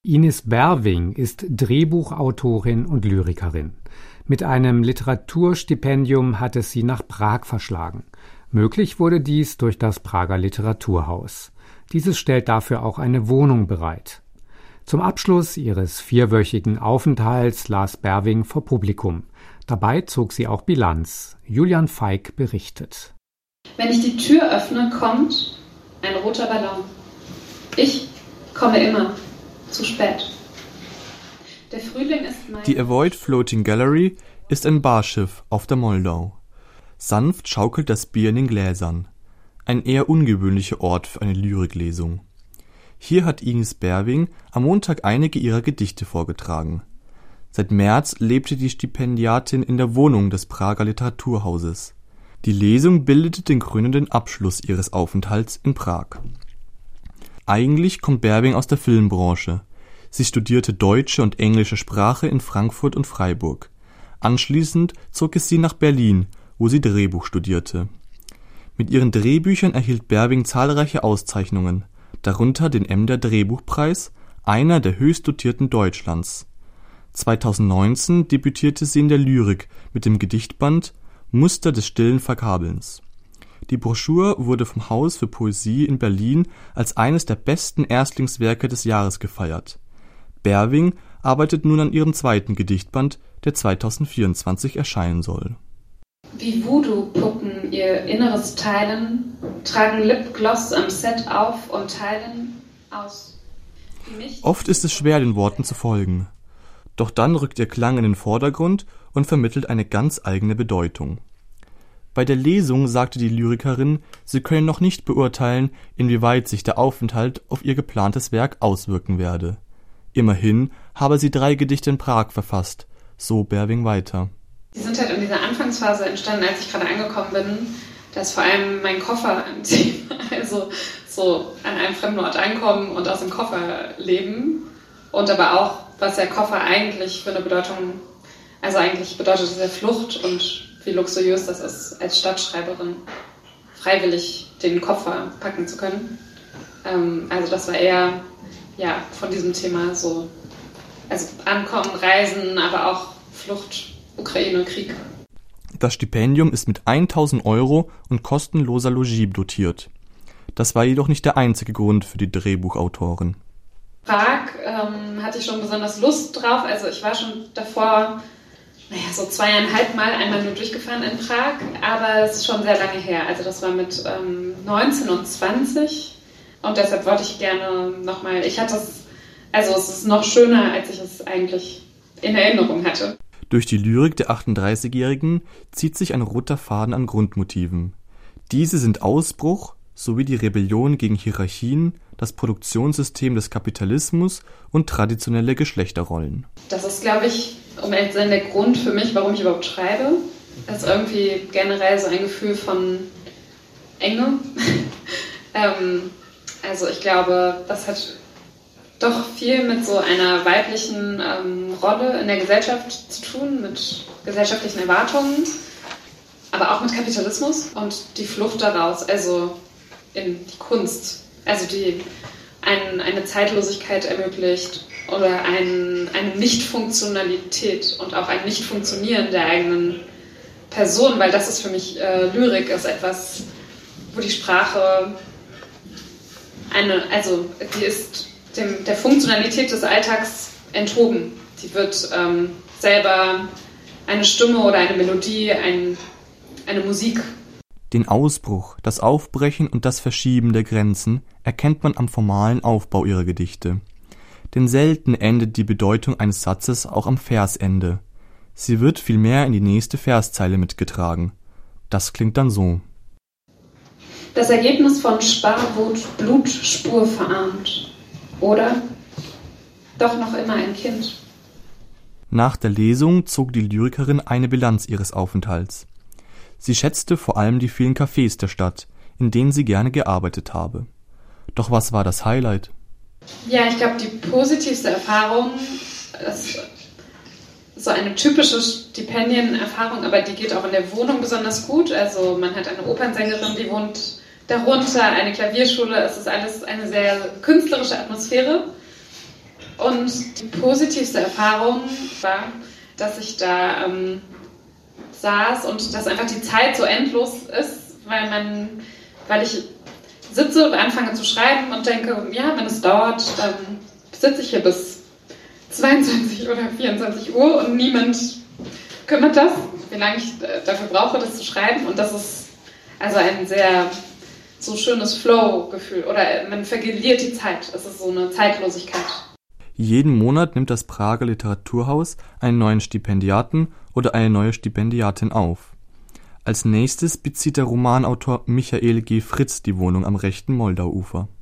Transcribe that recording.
Ines Berving ist Drehbuchautorin und Lyrikerin. Mit einem Literaturstipendium hat es sie nach Prag verschlagen. Möglich wurde dies durch das Prager Literaturhaus. Dieses stellt dafür auch eine Wohnung bereit. Zum Abschluss ihres 4-wöchigen Aufenthalts las Berving vor Publikum. Dabei zog sie auch Bilanz. Julian Feig berichtet. Wenn ich die Tür öffne, kommt ein roter Ballon. Ich komme immer zu spät. Der Frühling ist mein... Die Avoid Floating Gallery ist ein Barschiff auf der Moldau. Sanft schaukelt das Bier in den Gläsern. Ein eher ungewöhnlicher Ort für eine Lyriklesung. Hier hat Ines Berving am Montag einige ihrer Gedichte vorgetragen. Seit März lebte die Stipendiatin in der Wohnung des Prager Literaturhauses. Die Lesung bildete den krönenden Abschluss ihres Aufenthalts in Prag. Eigentlich kommt Berving aus der Filmbranche. Sie studierte deutsche und englische Sprache in Frankfurt und Freiburg. Anschließend zog es sie nach Berlin, wo sie Drehbuch studierte. Mit ihren Drehbüchern erhielt Berving zahlreiche Auszeichnungen, darunter den Emder Drehbuchpreis, einer der höchst dotierten Deutschlands. 2019 debütierte sie in der Lyrik mit dem Gedichtband Muster des stillen Verkabelns. Die Broschüre wurde vom Haus für Poesie in Berlin als eines der besten Erstlingswerke des Jahres gefeiert. Berving arbeitet nun an ihrem zweiten Gedichtband, der 2024 erscheinen soll. Wie Voodoo-Puppen ihr Inneres teilen, tragen Lipgloss am Set auf und teilen aus. Oft ist es schwer, den Worten zu folgen. Doch dann rückt ihr Klang in den Vordergrund und vermittelt eine ganz eigene Bedeutung. Bei der Lesung sagte die Lyrikerin, sie könne noch nicht beurteilen, inwieweit sich der Aufenthalt auf ihr geplantes Werk auswirken werde. Immerhin habe sie 3 Gedichte in Prag verfasst, so Berving weiter. Die sind halt in dieser Anfangsphase entstanden, als ich gerade angekommen bin. Da ist vor allem mein Koffer ein Thema, also so an einem fremden Ort ankommen und aus dem Koffer leben. Und aber auch, was der Koffer eigentlich für eine Bedeutung, also eigentlich bedeutet es ja Flucht und wie luxuriös das ist, als Stadtschreiberin freiwillig den Koffer packen zu können. Also das war eher ja, von diesem Thema so, also Ankommen, Reisen, aber auch Flucht, Ukraine, Krieg. Das Stipendium ist mit 1.000 € und kostenloser Logis dotiert. Das war jedoch nicht der einzige Grund für die Drehbuchautorin. Prag hatte ich schon besonders Lust drauf, also ich war schon davor so 2,5 Mal einmal nur durchgefahren in Prag, aber es ist schon sehr lange her. Also das war mit 19 und 20 und deshalb wollte ich gerne nochmal, ich hatte es, also es ist noch schöner, als ich es eigentlich in Erinnerung hatte. Durch die Lyrik der 38-Jährigen zieht sich ein roter Faden an Grundmotiven. Diese sind Ausbruch sowie die Rebellion gegen Hierarchien, das Produktionssystem des Kapitalismus und traditionelle Geschlechterrollen. Das ist, glaube ich, um ehrlich zu sein, der Grund für mich, warum ich überhaupt schreibe. Das ist irgendwie generell so ein Gefühl von Enge. Also ich glaube, das hat doch viel mit so einer weiblichen Rolle in der Gesellschaft zu tun, mit gesellschaftlichen Erwartungen, aber auch mit Kapitalismus und die Flucht daraus, also in die Kunst, also die eine Zeitlosigkeit ermöglicht oder eine Nichtfunktionalität und auch ein Nichtfunktionieren der eigenen Person, weil das ist für mich Lyrik, ist etwas, wo die Sprache die ist der Funktionalität des Alltags enthoben. Sie wird selber eine Stimme oder eine Melodie, eine Musik. Den Ausbruch, das Aufbrechen und das Verschieben der Grenzen erkennt man am formalen Aufbau ihrer Gedichte. Denn selten endet die Bedeutung eines Satzes auch am Versende. Sie wird vielmehr in die nächste Verszeile mitgetragen. Das klingt dann so. Das Ergebnis von Sparwut Blutspur verarmt. Oder doch noch immer ein Kind. Nach der Lesung zog die Lyrikerin eine Bilanz ihres Aufenthalts. Sie schätzte vor allem die vielen Cafés der Stadt, in denen sie gerne gearbeitet habe. Doch was war das Highlight? Ja, ich glaube, die positivste Erfahrung ist so eine typische Stipendienerfahrung, aber die geht auch in der Wohnung besonders gut. Also man hat eine Opernsängerin, die wohnt darunter, eine Klavierschule. Es ist alles eine sehr künstlerische Atmosphäre. Und die positivste Erfahrung war, dass ich da saß und dass einfach die Zeit so endlos ist, weil ich sitze und anfange zu schreiben und denke, ja, wenn es dauert, dann sitze ich hier bis 22 oder 24 Uhr und niemand kümmert das, wie lange ich dafür brauche, das zu schreiben. Und das ist also ein sehr so schönes Flow-Gefühl. Oder man verliert die Zeit. Es ist so eine Zeitlosigkeit. Jeden Monat nimmt das Prager Literaturhaus einen neuen Stipendiaten oder eine neue Stipendiatin auf. Als nächstes bezieht der Romanautor Michael G. Fritz die Wohnung am rechten Moldauufer.